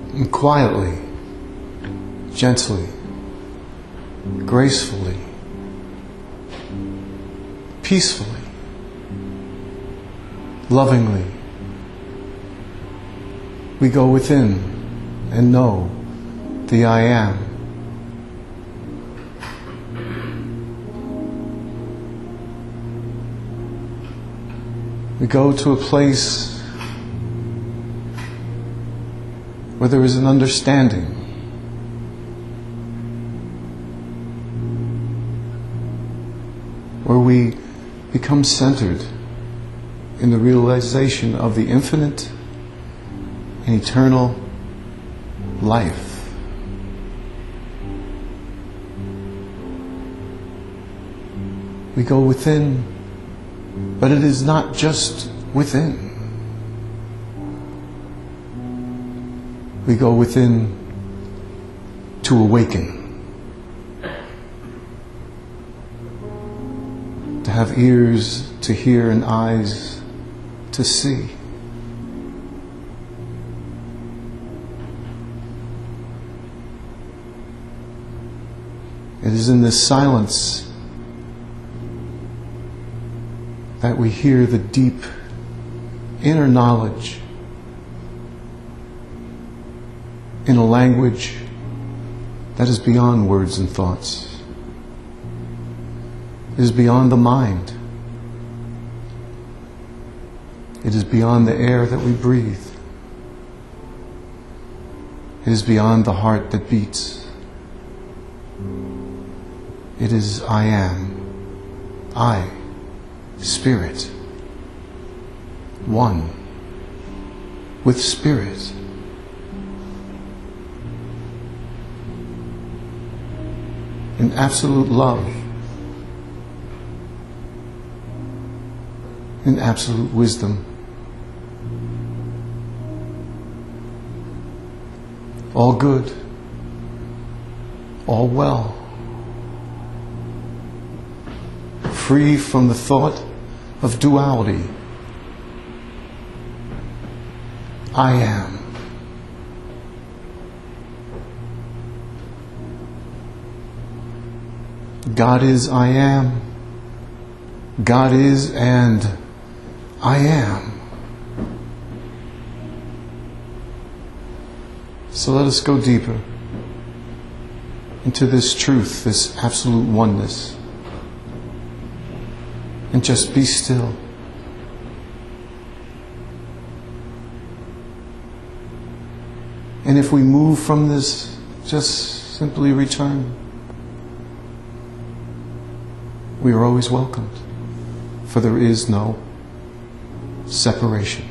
And quietly, gently, gracefully, peacefully, lovingly, we go within and know the I Am. We go to a place where there is an understanding, where we become centered in the realization of the infinite and eternal life. We go within, but it is not just within. We go within to awaken, to have ears to hear and eyes to see. It is in this silence that we hear the deep inner knowledge in a language that is beyond words and thoughts. It is beyond the mind. It is beyond the air that we breathe. It is beyond the heart that beats. It is I Am. I, Spirit. One with Spirit. In absolute love. In absolute wisdom. All good. All well. Free from the thought of duality. I am. God is I am. God is and I am. So let us go deeper into this truth, this absolute oneness. And just be still. And if we move from this, just simply return. We are always welcomed, for there is no separation.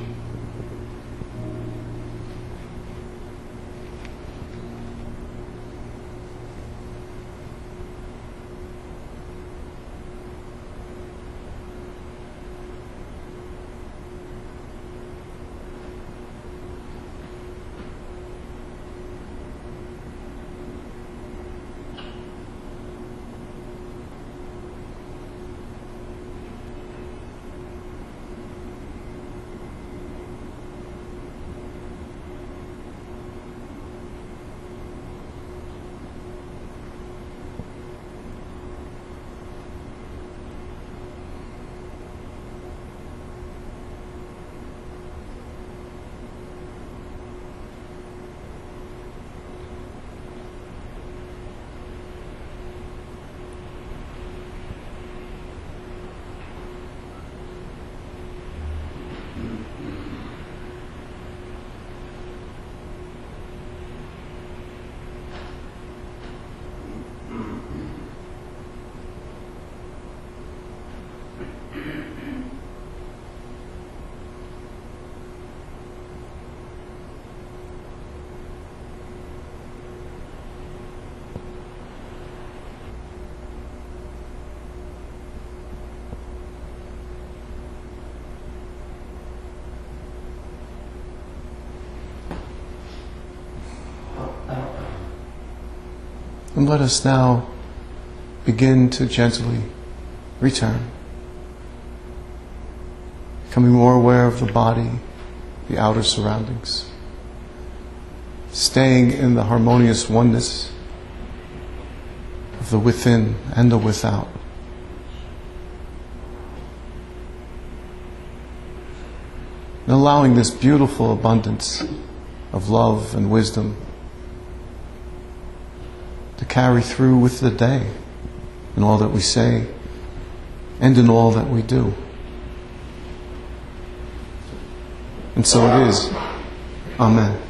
And let us now begin to gently return, becoming more aware of the body, the outer surroundings, staying in the harmonious oneness of the within and the without. And allowing this beautiful abundance of love and wisdom to carry through with the day in all that we say and in all that we do. And so it is. Amen.